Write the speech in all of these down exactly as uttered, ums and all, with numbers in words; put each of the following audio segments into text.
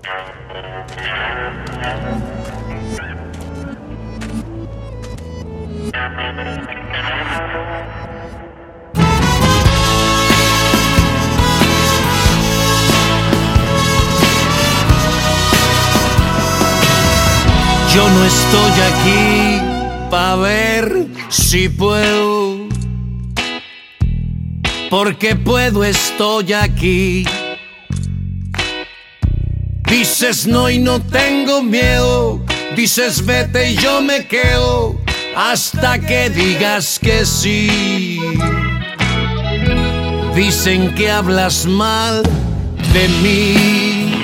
Yo no estoy aquí pa' ver si puedo, porque puedo estoy aquí. Dices no y no tengo miedo, dices vete y yo me quedo hasta que digas que sí. Dicen que hablas mal de mí,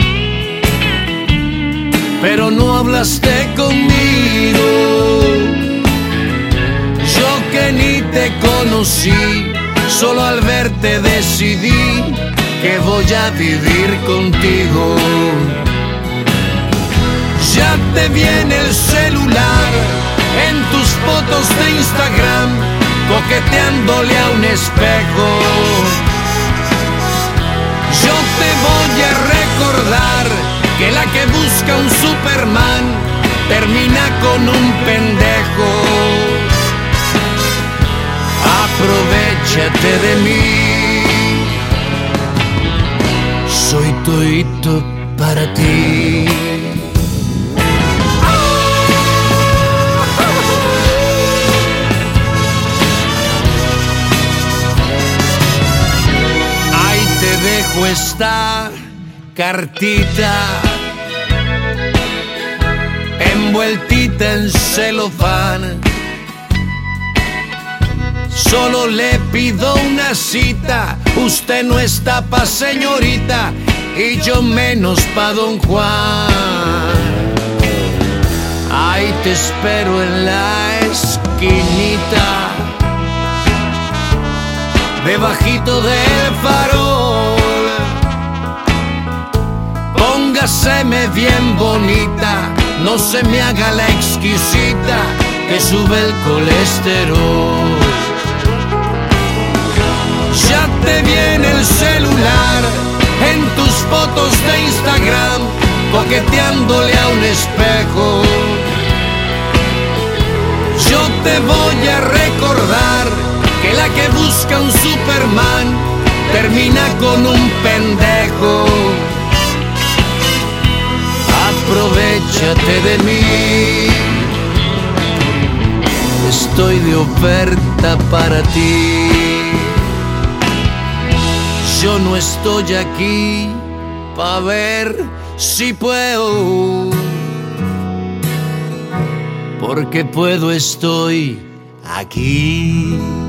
pero no hablaste conmigo. Yo que ni te conocí, solo al verte decidí que voy a vivir contigo. Ya te vi en el celular, en tus fotos de Instagram, coqueteándole a un espejo. Yo te voy a recordar que la que busca un Superman termina con un pendejo. Aprovéchate de mí, soy todito para ti. Ahí te dejo esta cartita envueltita en celofán. Solo le pido una cita, usted no está pa' señorita y yo menos pa' don Juan. Ahí te espero en la esquinita, debajito del farol. Póngaseme bien bonita, no se me haga la exquisita que sube el colesterol. Ya te vi en el celular, en tus fotos de Instagram, coqueteándole a un espejo. Yo te voy a recordar que la que busca un Superman termina con un pendejo. Aprovéchate de mí, estoy de oferta para ti. Yo no estoy aquí pa' ver si puedo, porque puedo estoy aquí.